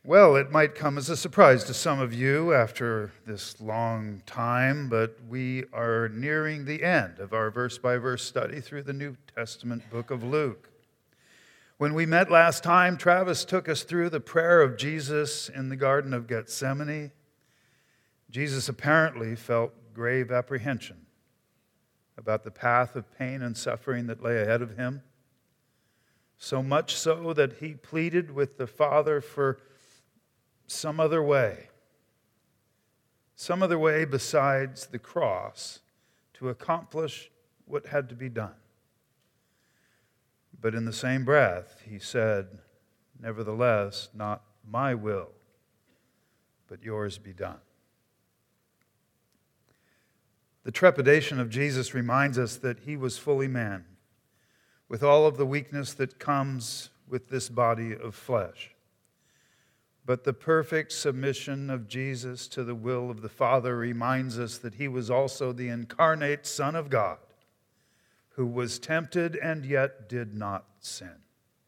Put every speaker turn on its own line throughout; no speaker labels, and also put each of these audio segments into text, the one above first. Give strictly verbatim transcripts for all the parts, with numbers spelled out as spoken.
Well, it might come as a surprise to some of you after this long time, but we are nearing the end of our verse-by-verse study through the New Testament book of Luke. When we met last time, Travis took us through the prayer of Jesus in the Garden of Gethsemane. Jesus apparently felt grave apprehension about the path of pain and suffering that lay ahead of him, so much so that he pleaded with the Father for some other way, some other way besides the cross to accomplish what had to be done. But in the same breath, he said, "Nevertheless, not my will, but yours be done." The trepidation of Jesus reminds us that he was fully man, with all of the weakness that comes with this body of flesh. But the perfect submission of Jesus to the will of the Father reminds us that he was also the incarnate Son of God, who was tempted and yet did not sin.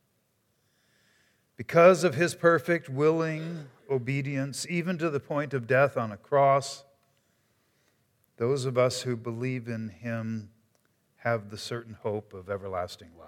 Because of his perfect, willing obedience, even to the point of death on a cross, those of us who believe in him have the certain hope of everlasting life.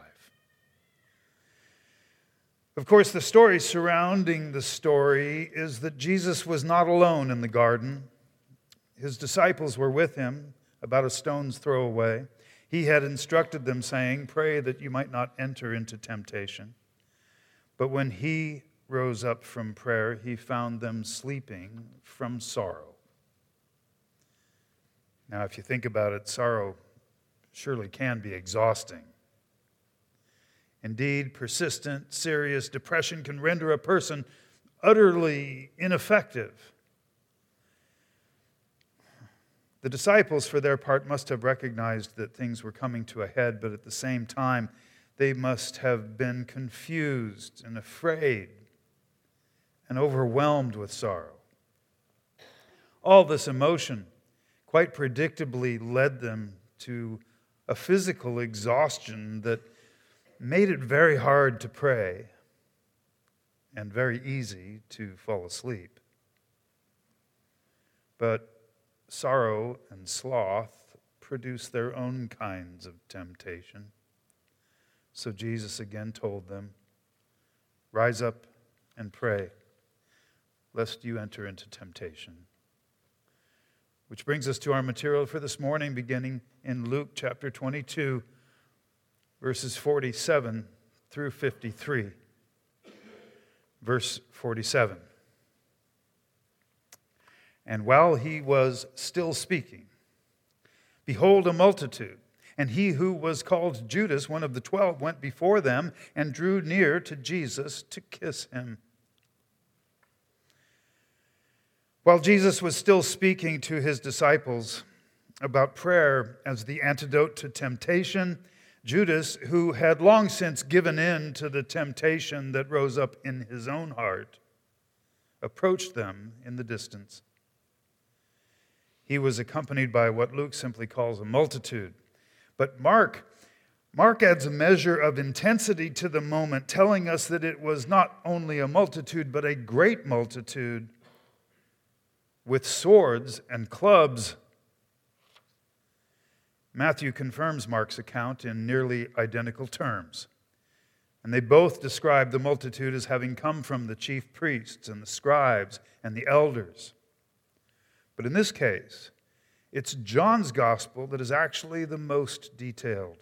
Of course, the story surrounding the story is that Jesus was not alone in the garden. His disciples were with him, about a stone's throw away. He had instructed them, saying, "Pray that you might not enter into temptation." But when he rose up from prayer, he found them sleeping from sorrow. Now, if you think about it, sorrow surely can be exhausting. Indeed, persistent, serious depression can render a person utterly ineffective. The disciples, for their part, must have recognized that things were coming to a head, but at the same time, they must have been confused and afraid and overwhelmed with sorrow. All this emotion quite predictably led them to a physical exhaustion that made it very hard to pray and very easy to fall asleep. But sorrow and sloth produce their own kinds of temptation. So Jesus again told them, "Rise up and pray, lest you enter into temptation." Which brings us to our material for this morning, beginning in Luke chapter twenty-two, verses forty-seven through fifty-three. Verse forty-seven. "And while he was still speaking, behold, a multitude, and he who was called Judas, one of the twelve, went before them and drew near to Jesus to kiss him. While Jesus was still speaking to his disciples about prayer as the antidote to temptation, Judas, who had long since given in to the temptation that rose up in his own heart, approached them in the distance. He was accompanied by what Luke simply calls a multitude. But Mark, Mark adds a measure of intensity to the moment, telling us that it was not only a multitude, but a great multitude with swords and clubs. Matthew confirms Mark's account in nearly identical terms. And they both describe the multitude as having come from the chief priests and the scribes and the elders. But in this case, it's John's gospel that is actually the most detailed.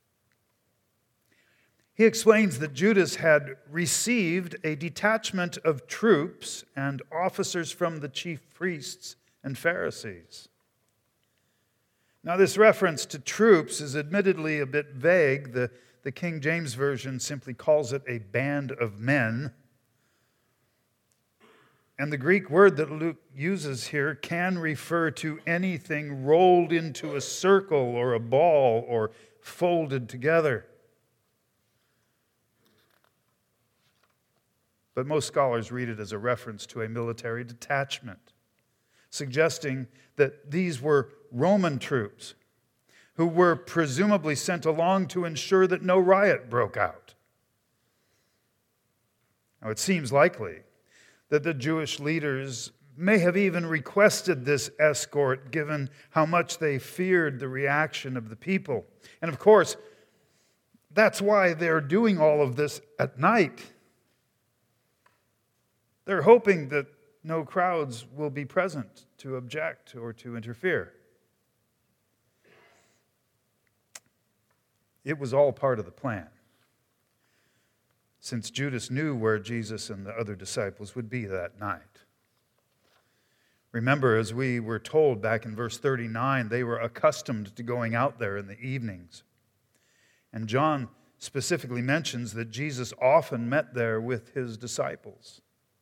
He explains that Judas had received a detachment of troops and officers from the chief priests and Pharisees. Now, this reference to troops is admittedly a bit vague. The, the King James Version simply calls it a band of men. And the Greek word that Luke uses here can refer to anything rolled into a circle or a ball or folded together. But most scholars read it as a reference to a military detachment, suggesting that these were Roman troops who were presumably sent along to ensure that no riot broke out. Now, it seems likely that the Jewish leaders may have even requested this escort, given how much they feared the reaction of the people. And of course, that's why they're doing all of this at night. They're hoping that no crowds will be present to object or to interfere. It was all part of the plan, since Judas knew where Jesus and the other disciples would be that night. Remember, as we were told back in verse thirty-nine, they were accustomed to going out there in the evenings. And John specifically mentions that Jesus often met there with his disciples.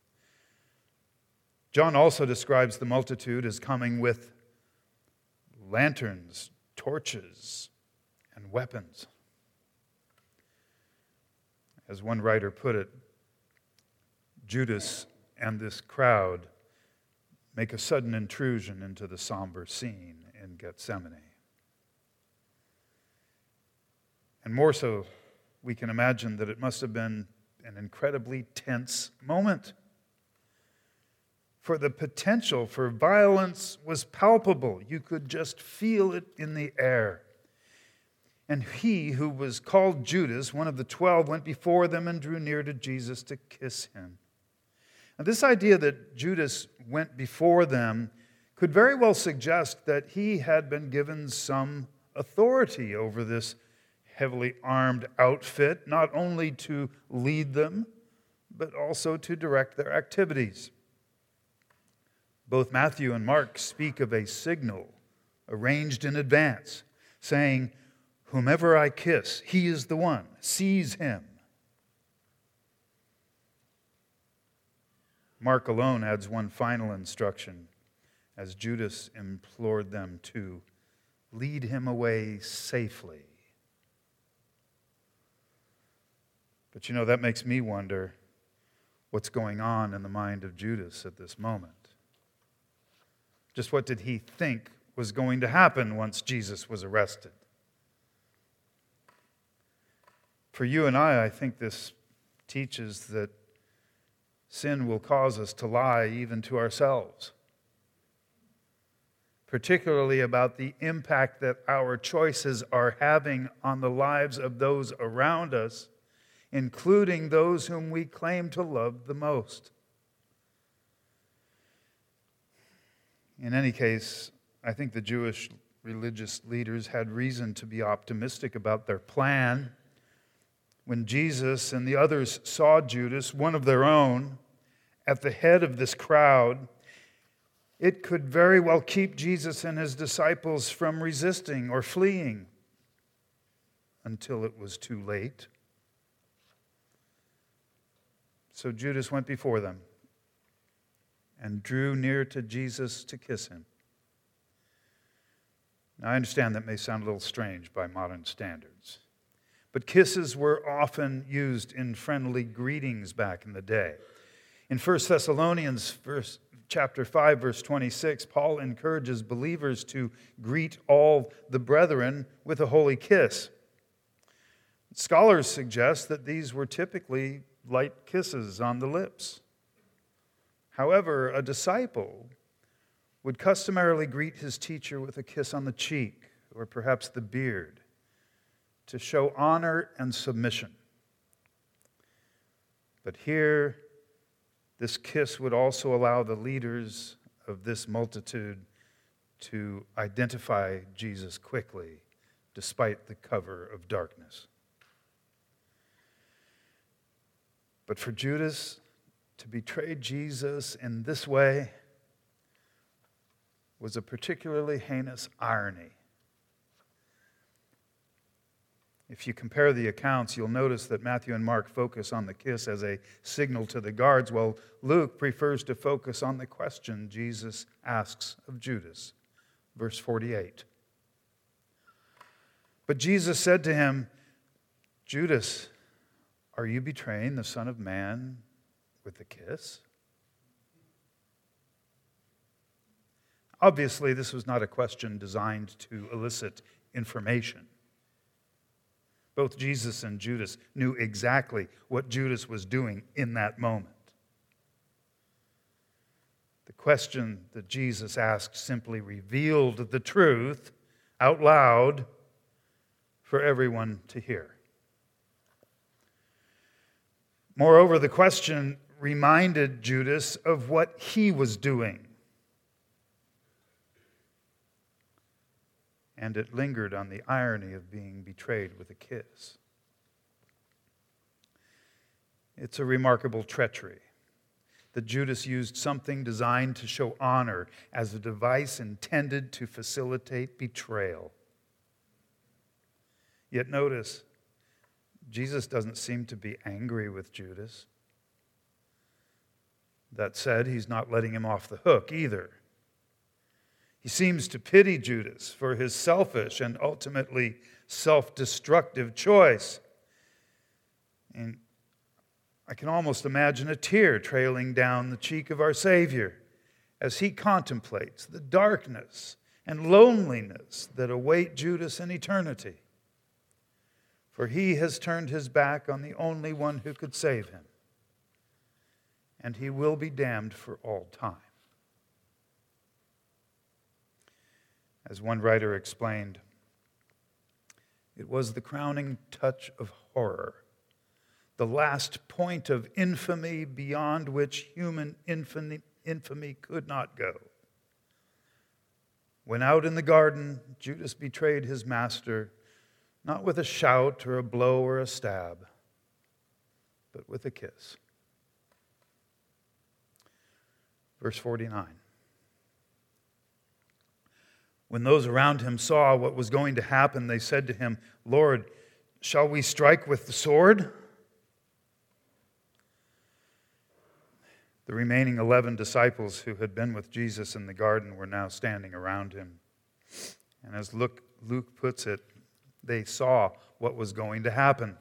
John also describes the multitude as coming with lanterns, torches, and weapons. As one writer put it, Judas and this crowd make a sudden intrusion into the somber scene in Gethsemane. And more so, we can imagine that it must have been an incredibly tense moment. For the potential for violence was palpable. You could just feel it in the air. And he who was called Judas, one of the twelve, went before them and drew near to Jesus to kiss him. Now, this idea that Judas went before them could very well suggest that he had been given some authority over this heavily armed outfit, not only to lead them, but also to direct their activities. Both Matthew and Mark speak of a signal arranged in advance, saying, "Whomever I kiss, he is the one. Seize him." Mark alone adds one final instruction as Judas implored them to lead him away safely. But you know, that makes me wonder what's going on in the mind of Judas at this moment. Just what did he think was going to happen once Jesus was arrested? For you and I, I think this teaches that sin will cause us to lie even to ourselves, particularly about the impact that our choices are having on the lives of those around us, including those whom we claim to love the most. In any case, I think the Jewish religious leaders had reason to be optimistic about their plan. When Jesus and the others saw Judas, one of their own, at the head of this crowd, it could very well keep Jesus and his disciples from resisting or fleeing until it was too late. So Judas went before them and drew near to Jesus to kiss him. Now, I understand that may sound a little strange by modern standards, but kisses were often used in friendly greetings back in the day. In First Thessalonians verse, chapter five, verse twenty-six, Paul encourages believers to greet all the brethren with a holy kiss. Scholars suggest that these were typically light kisses on the lips. However, a disciple would customarily greet his teacher with a kiss on the cheek or perhaps the beard to show honor and submission. But here, this kiss would also allow the leaders of this multitude to identify Jesus quickly, despite the cover of darkness. But for Judas to betray Jesus in this way was a particularly heinous irony. If you compare the accounts, you'll notice that Matthew and Mark focus on the kiss as a signal to the guards, while Luke prefers to focus on the question Jesus asks of Judas. Verse forty-eight. But Jesus said to him, "Judas, are you betraying the Son of Man with a kiss?" Obviously, this was not a question designed to elicit information. Both Jesus and Judas knew exactly what Judas was doing in that moment. The question that Jesus asked simply revealed the truth out loud for everyone to hear. Moreover, the question reminded Judas of what he was doing. And it lingered on the irony of being betrayed with a kiss. It's a remarkable treachery that Judas used something designed to show honor as a device intended to facilitate betrayal. Yet notice, Jesus doesn't seem to be angry with Judas. That said, he's not letting him off the hook either. He seems to pity Judas for his selfish and ultimately self-destructive choice. And I can almost imagine a tear trailing down the cheek of our Savior as he contemplates the darkness and loneliness that await Judas in eternity. For he has turned his back on the only one who could save him, and he will be damned for all time. As one writer explained, it was the crowning touch of horror, the last point of infamy beyond which human infamy, infamy could not go. When out in the garden, Judas betrayed his master, not with a shout or a blow or a stab, but with a kiss. Verse forty-nine. When those around him saw what was going to happen, they said to him, "Lord, shall we strike with the sword?" The remaining eleven disciples who had been with Jesus in the garden were now standing around him. And as Luke, Luke puts it, they saw what was going to happen.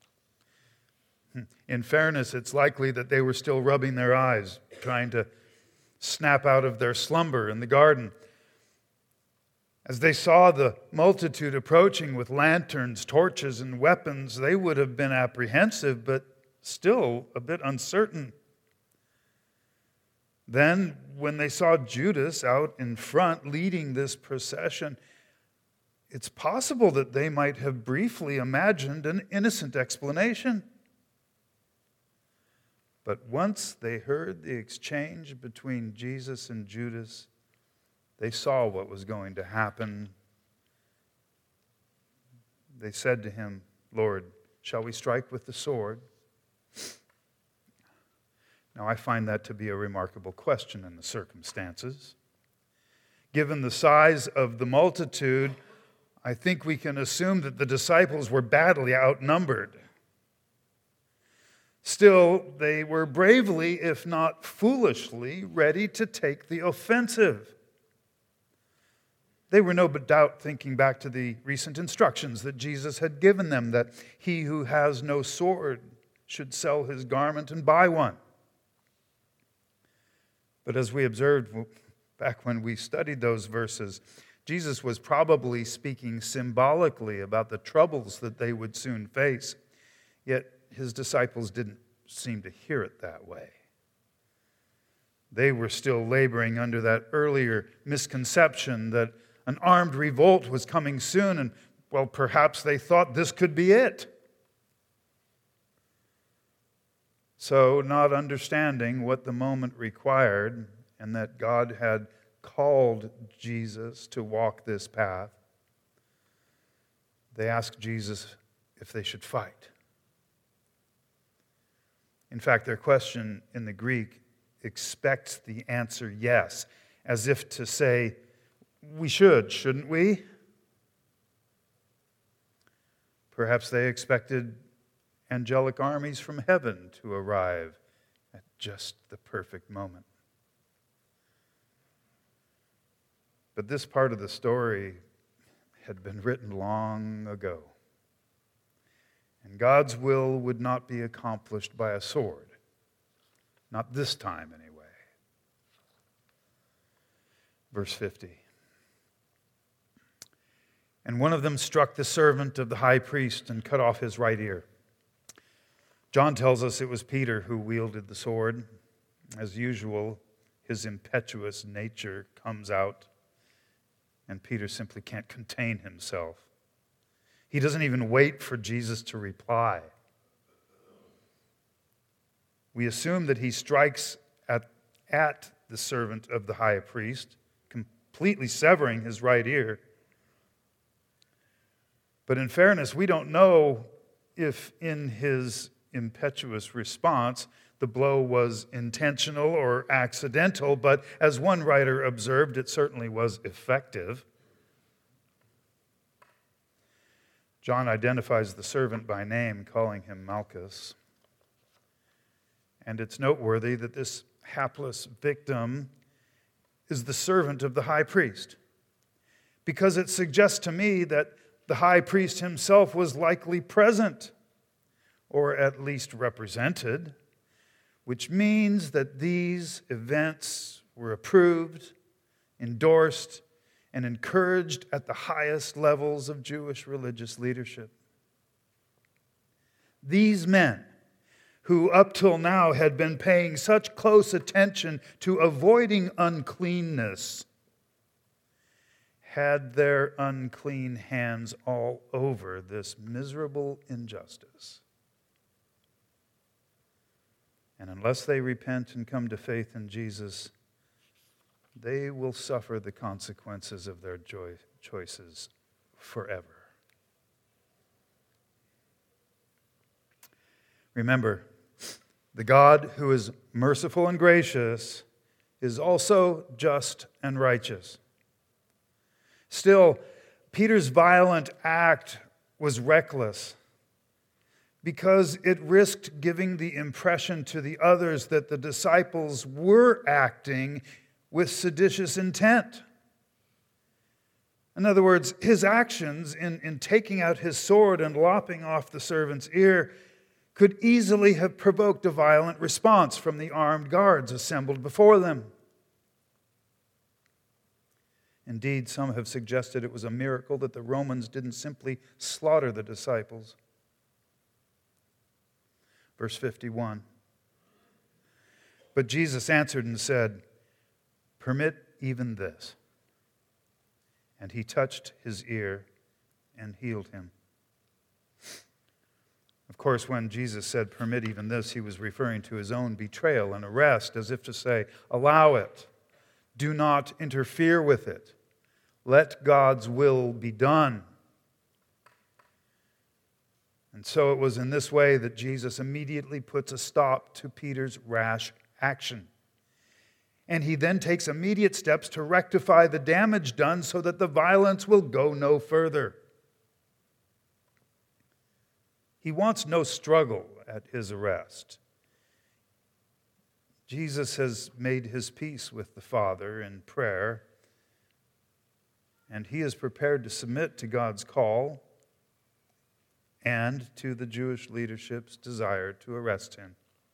In fairness, it's likely that they were still rubbing their eyes, trying to snap out of their slumber in the garden. As they saw the multitude approaching with lanterns, torches, and weapons, they would have been apprehensive, but still a bit uncertain. Then, when they saw Judas out in front leading this procession, it's possible that they might have briefly imagined an innocent explanation. But once they heard the exchange between Jesus and Judas, they saw what was going to happen. They said to him, "Lord, shall we strike with the sword?" Now, I find that to be a remarkable question in the circumstances. Given the size of the multitude, I think we can assume that the disciples were badly outnumbered. Still, they were bravely, if not foolishly, ready to take the offensive. They were no doubt thinking back to the recent instructions that Jesus had given them, that he who has no sword should sell his garment and buy one. But as we observed back when we studied those verses, Jesus was probably speaking symbolically about the troubles that they would soon face, yet his disciples didn't seem to hear it that way. They were still laboring under that earlier misconception that an armed revolt was coming soon, and, well, perhaps they thought this could be it. So, not understanding what the moment required and that God had called Jesus to walk this path, they asked Jesus if they should fight. In fact, their question in the Greek expects the answer yes, as if to say, we should, shouldn't we? Perhaps they expected angelic armies from heaven to arrive at just the perfect moment. But this part of the story had been written long ago. And God's will would not be accomplished by a sword. Not this time, anyway. Verse fifty. And one of them struck the servant of the high priest and cut off his right ear. John tells us it was Peter who wielded the sword. As usual, his impetuous nature comes out, and Peter simply can't contain himself. He doesn't even wait for Jesus to reply. We assume that he strikes at, at the servant of the high priest, completely severing his right ear. But in fairness, we don't know if in his impetuous response the blow was intentional or accidental, but as one writer observed, it certainly was effective. John identifies the servant by name, calling him Malchus. And it's noteworthy that this hapless victim is the servant of the high priest, because it suggests to me that the high priest himself was likely present, or at least represented, which means that these events were approved, endorsed, and encouraged at the highest levels of Jewish religious leadership. These men, who up till now had been paying such close attention to avoiding uncleanness, had their unclean hands all over this miserable injustice. And unless they repent and come to faith in Jesus, they will suffer the consequences of their joy choices forever. Remember, the God who is merciful and gracious is also just and righteous. Still, Peter's violent act was reckless because it risked giving the impression to the others that the disciples were acting with seditious intent. In other words, his actions in, in taking out his sword and lopping off the servant's ear could easily have provoked a violent response from the armed guards assembled before them. Indeed, some have suggested it was a miracle that the Romans didn't simply slaughter the disciples. Verse fifty-one. But Jesus answered and said, "Permit even this." And he touched his ear and healed him. Of course, when Jesus said, "Permit even this," he was referring to his own betrayal and arrest, as if to say, allow it. Do not interfere with it. Let God's will be done. And so it was in this way that Jesus immediately puts a stop to Peter's rash action. And he then takes immediate steps to rectify the damage done so that the violence will go no further. He wants no struggle at his arrest. Jesus has made his peace with the Father in prayer, and he is prepared to submit to God's call and to the Jewish leadership's desire to arrest him.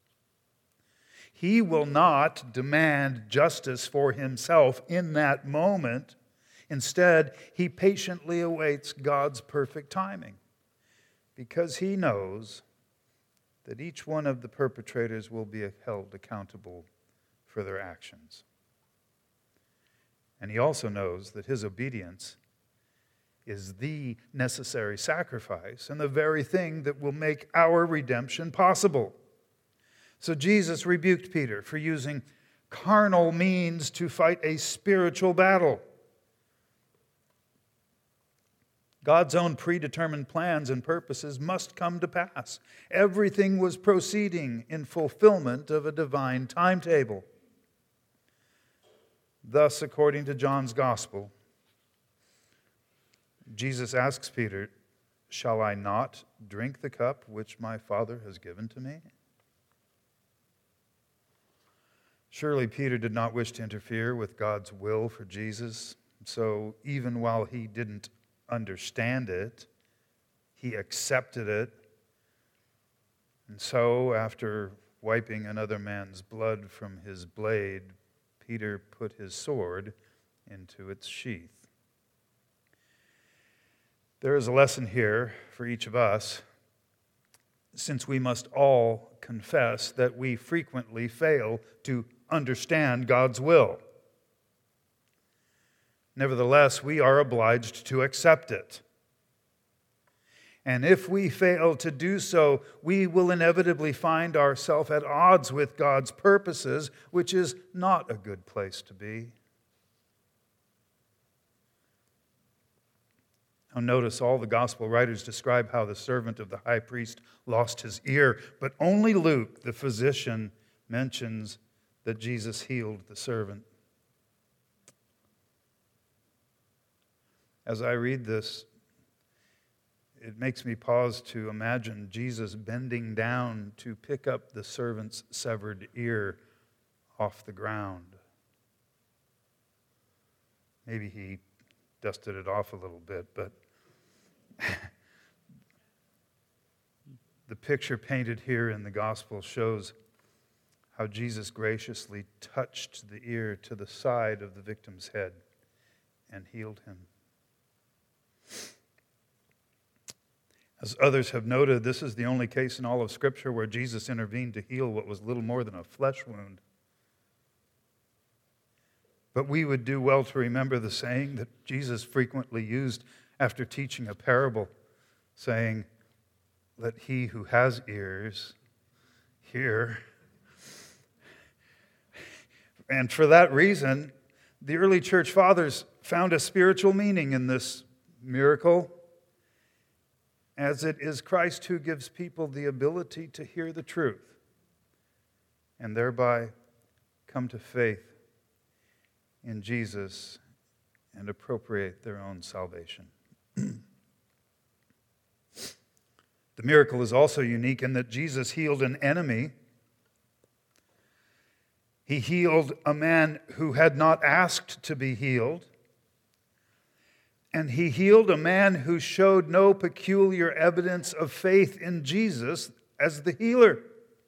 He will not demand justice for himself in that moment. Instead, he patiently awaits God's perfect timing, because he knows that each one of the perpetrators will be held accountable for their actions. And he also knows that his obedience is the necessary sacrifice and the very thing that will make our redemption possible. So Jesus rebuked Peter for using carnal means to fight a spiritual battle. God's own predetermined plans and purposes must come to pass. Everything was proceeding in fulfillment of a divine timetable. Thus, according to John's Gospel, Jesus asks Peter, "Shall I not drink the cup which my Father has given to me?" Surely Peter did not wish to interfere with God's will for Jesus, so even while he didn't understand it, he accepted it. And so, after wiping another man's blood from his blade, Peter put his sword into its sheath. There is a lesson here for each of us. since we must all confess that we frequently fail to understand God's will. Nevertheless, we are obliged to accept it. And if we fail to do so, we will inevitably find ourselves at odds with God's purposes, which is not a good place to be. Now notice all the gospel writers describe how the servant of the high priest lost his ear, but only Luke, the physician, mentions that Jesus healed the servant. As I read this, it makes me pause to imagine Jesus bending down to pick up the servant's severed ear off the ground. Maybe he dusted it off a little bit, but the picture painted here in the gospel shows how Jesus graciously touched the ear to the side of the victim's head and healed him. As others have noted, this is the only case in all of Scripture where Jesus intervened to heal what was little more than a flesh wound. But we would do well to remember the saying that Jesus frequently used after teaching a parable, saying, "Let he who has ears hear." And for that reason, the early church fathers found a spiritual meaning in this miracle, as it is Christ who gives people the ability to hear the truth and thereby come to faith in Jesus and appropriate their own salvation. The miracle is also unique in that Jesus healed an enemy. He healed a man who had not asked to be healed. And he healed a man who showed no peculiar evidence of faith in Jesus as the healer.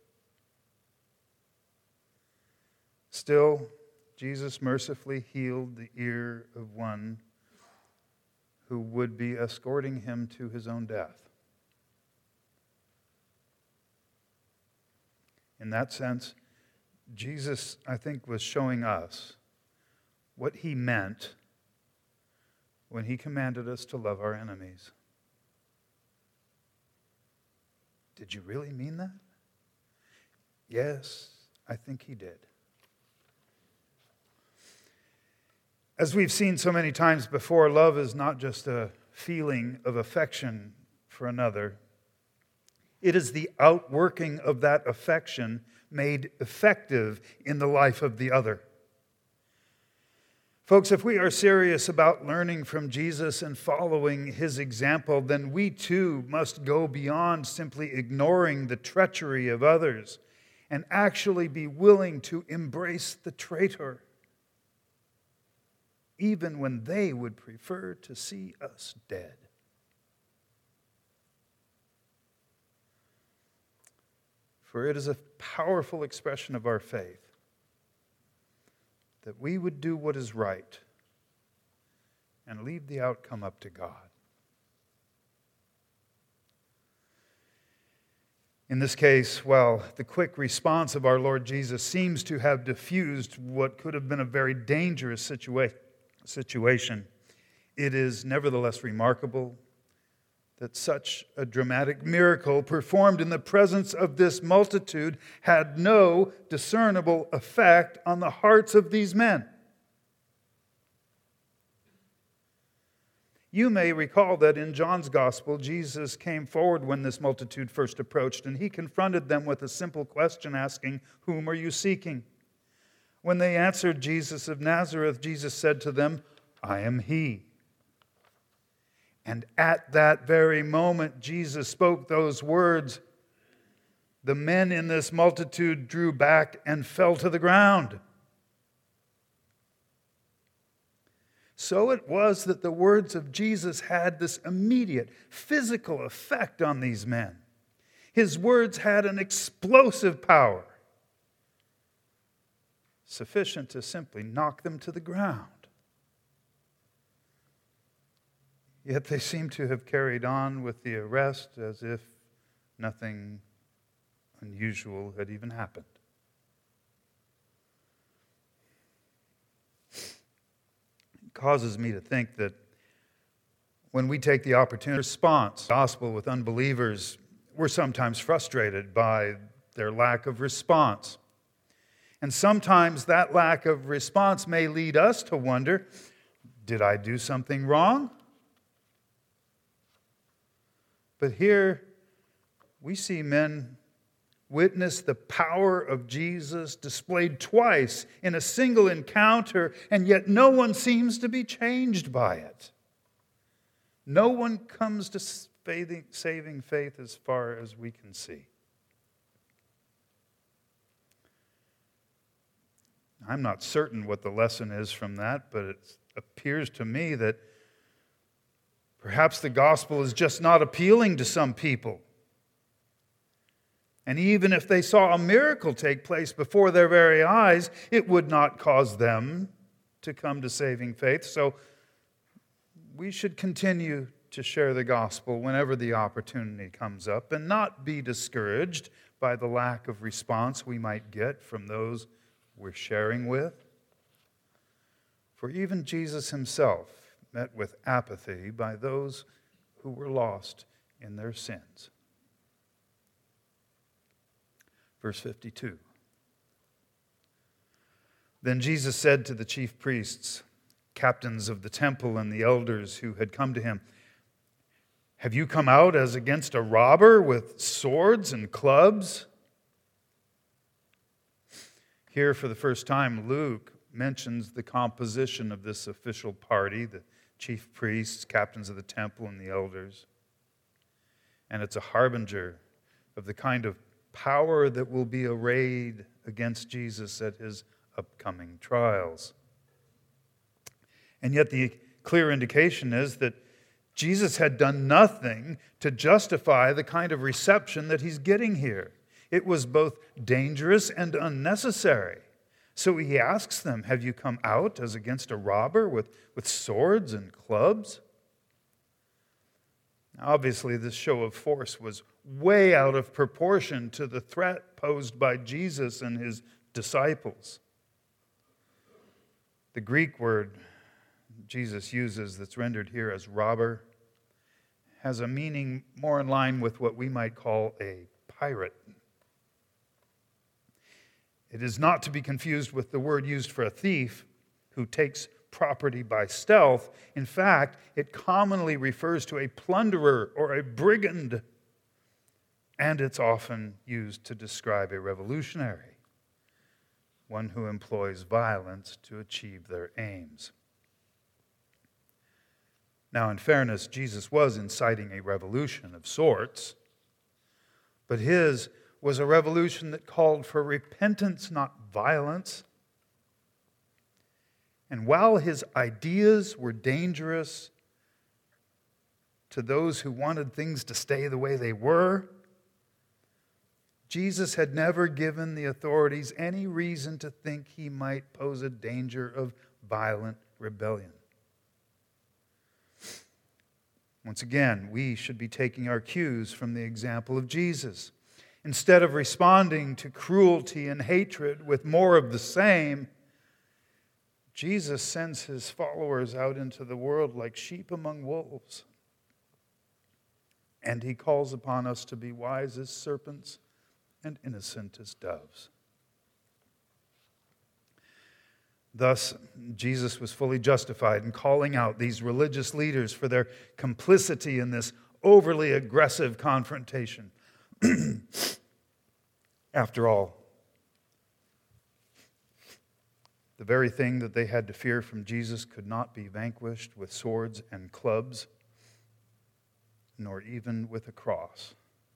Still, Jesus mercifully healed the ear of one who would be escorting him to his own death. In that sense, Jesus, I think, was showing us what he meant when he commanded us to love our enemies. Did you really mean that? Yes, I think he did. As we've seen so many times before, love is not just a feeling of affection for another. It is the outworking of that affection made effective in the life of the other. Folks, if we are serious about learning from Jesus and following his example, then we too must go beyond simply ignoring the treachery of others and actually be willing to embrace the traitor, even when they would prefer to see us dead. For it is a powerful expression of our faith that we would do what is right and leave the outcome up to God. In this case, while the quick response of our Lord Jesus seems to have diffused what could have been a very dangerous situa- situation, it is nevertheless remarkable that such a dramatic miracle performed in the presence of this multitude had no discernible effect on the hearts of these men. You may recall that in John's Gospel, Jesus came forward when this multitude first approached, and he confronted them with a simple question asking, "Whom are you seeking?" When they answered, "Jesus of Nazareth," Jesus said to them, "I am he." And at that very moment, Jesus spoke those words. The men in this multitude drew back and fell to the ground. So it was that the words of Jesus had this immediate physical effect on these men. His words had an explosive power, sufficient to simply knock them to the ground. Yet they seem to have carried on with the arrest as if nothing unusual had even happened. It causes me to think that when we take the opportunity to response the gospel with unbelievers, we're sometimes frustrated by their lack of response. And sometimes that lack of response may lead us to wonder, did I do something wrong? But here we see men witness the power of Jesus displayed twice in a single encounter, and yet no one seems to be changed by it. No one comes to saving faith as far as we can see. I'm not certain what the lesson is from that, but it appears to me that perhaps the gospel is just not appealing to some people. And even if they saw a miracle take place before their very eyes, it would not cause them to come to saving faith. So we should continue to share the gospel whenever the opportunity comes up and not be discouraged by the lack of response we might get from those we're sharing with. For even Jesus himself met with apathy by those who were lost in their sins. Verse fifty-two. Then Jesus said to the chief priests, captains of the temple, and the elders who had come to him, "Have you come out as against a robber with swords and clubs?" Here, for the first time, Luke mentions the composition of this official party, the chief priests, captains of the temple, and the elders. And it's a harbinger of the kind of power that will be arrayed against Jesus at his upcoming trials. And yet the clear indication is that Jesus had done nothing to justify the kind of reception that he's getting here. It was both dangerous and unnecessary. So he asks them, "Have you come out as against a robber with, with swords and clubs?" Now, obviously, this show of force was way out of proportion to the threat posed by Jesus and his disciples. The Greek word Jesus uses that's rendered here as robber has a meaning more in line with what we might call a pirate. It is not to be confused with the word used for a thief who takes property by stealth. In fact, it commonly refers to a plunderer or a brigand, and it's often used to describe a revolutionary, one who employs violence to achieve their aims. Now, in fairness, Jesus was inciting a revolution of sorts, but his was a revolution that called for repentance, not violence. And while his ideas were dangerous to those who wanted things to stay the way they were, Jesus had never given the authorities any reason to think he might pose a danger of violent rebellion. Once again, we should be taking our cues from the example of Jesus. Instead of responding to cruelty and hatred with more of the same, Jesus sends his followers out into the world like sheep among wolves. And he calls upon us to be wise as serpents and innocent as doves. Thus, Jesus was fully justified in calling out these religious leaders for their complicity in this overly aggressive confrontation. After all, the very thing that they had to fear from Jesus could not be vanquished with swords and clubs, nor even with a cross.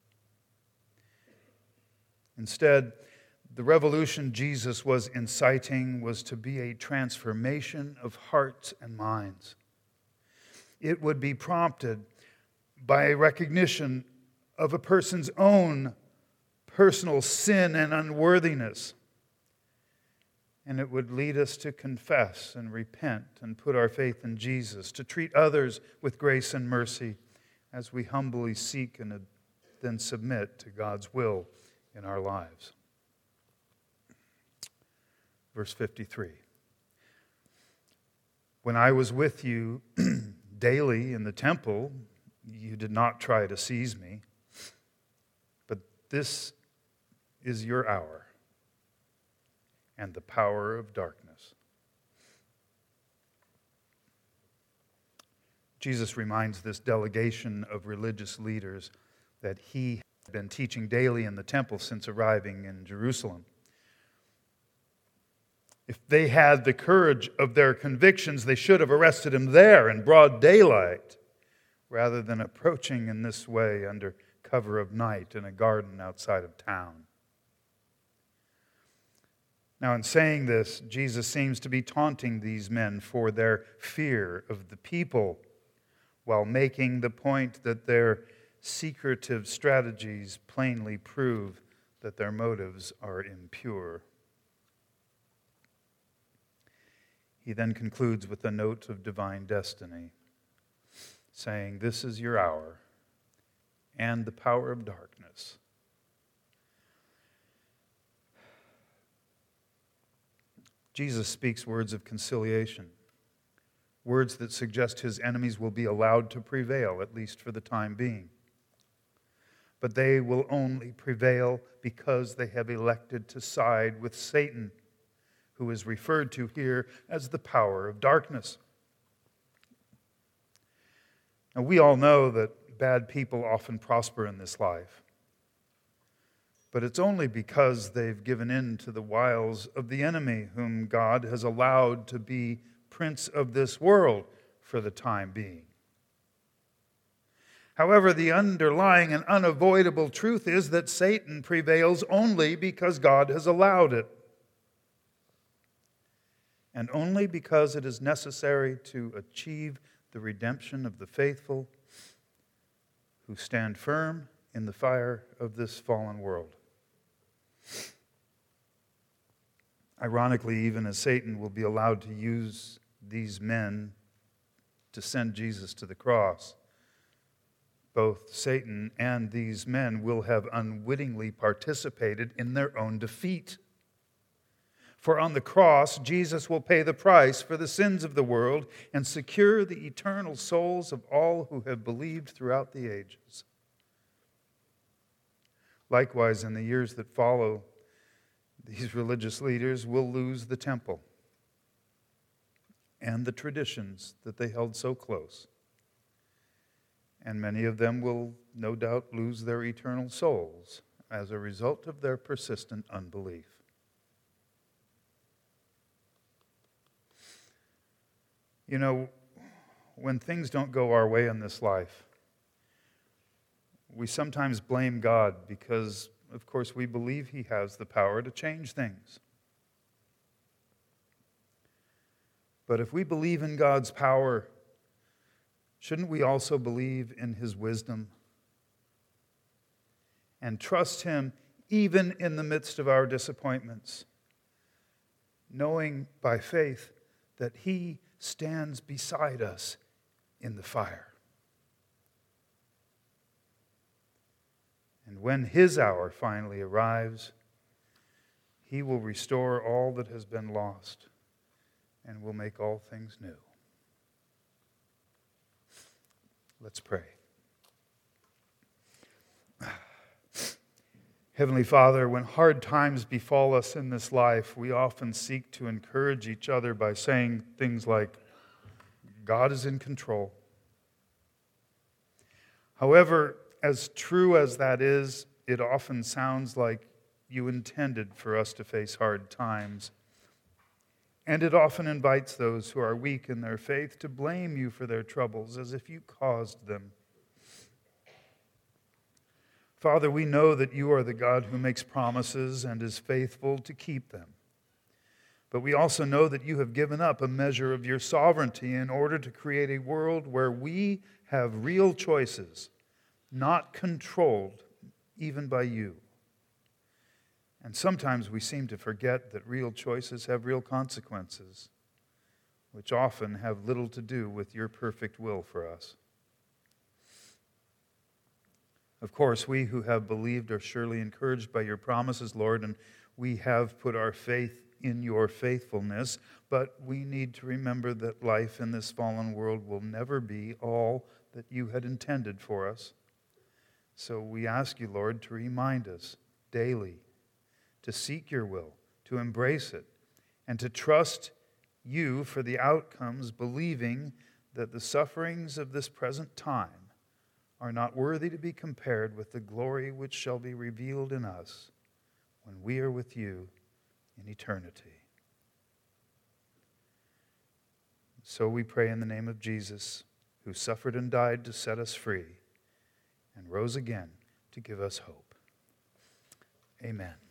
Instead, the revolution Jesus was inciting was to be a transformation of hearts and minds. It would be prompted by a recognition of a person's own personal sin and unworthiness. And it would lead us to confess and repent and put our faith in Jesus, to treat others with grace and mercy as we humbly seek and then submit to God's will in our lives. Verse fifty-three. When I was with you daily in the temple, you did not try to seize me, but this is your hour and the power of darkness. Jesus reminds this delegation of religious leaders that he had been teaching daily in the temple since arriving in Jerusalem. If they had the courage of their convictions, they should have arrested him there in broad daylight, rather than approaching in this way under cover of night in a garden outside of town. Now, in saying this, Jesus seems to be taunting these men for their fear of the people, while making the point that their secretive strategies plainly prove that their motives are impure. He then concludes with a note of divine destiny, saying, "This is your hour and the power of darkness." Jesus speaks words of conciliation, words that suggest his enemies will be allowed to prevail, at least for the time being. But they will only prevail because they have elected to side with Satan, who is referred to here as the power of darkness. Now, we all know that bad people often prosper in this life, but it's only because they've given in to the wiles of the enemy, whom God has allowed to be prince of this world for the time being. However, the underlying and unavoidable truth is that Satan prevails only because God has allowed it, and only because it is necessary to achieve the redemption of the faithful who stand firm in the fire of this fallen world. Ironically, even as Satan will be allowed to use these men to send Jesus to the cross, both Satan and these men will have unwittingly participated in their own defeat. For on the cross, Jesus will pay the price for the sins of the world and secure the eternal souls of all who have believed throughout the ages. Likewise, in the years that follow, these religious leaders will lose the temple and the traditions that they held so close. And many of them will no doubt lose their eternal souls as a result of their persistent unbelief. You know, when things don't go our way in this life, we sometimes blame God because, of course, we believe He has the power to change things. But if we believe in God's power, shouldn't we also believe in His wisdom and trust Him even in the midst of our disappointments, knowing by faith that He stands beside us in the fire? And when His hour finally arrives, He will restore all that has been lost and will make all things new. Let's pray. Heavenly Father, when hard times befall us in this life, we often seek to encourage each other by saying things like, God is in control. However, as true as that is, it often sounds like you intended for us to face hard times. And it often invites those who are weak in their faith to blame you for their troubles as if you caused them. Father, we know that you are the God who makes promises and is faithful to keep them. But we also know that you have given up a measure of your sovereignty in order to create a world where we have real choices, not controlled even by you. And sometimes we seem to forget that real choices have real consequences, which often have little to do with your perfect will for us. Of course, we who have believed are surely encouraged by your promises, Lord, and we have put our faith in your faithfulness, but we need to remember that life in this fallen world will never be all that you had intended for us. So we ask you, Lord, to remind us daily to seek your will, to embrace it, and to trust you for the outcomes, believing that the sufferings of this present time are not worthy to be compared with the glory which shall be revealed in us when we are with you in eternity. So we pray in the name of Jesus, who suffered and died to set us free and rose again to give us hope. Amen.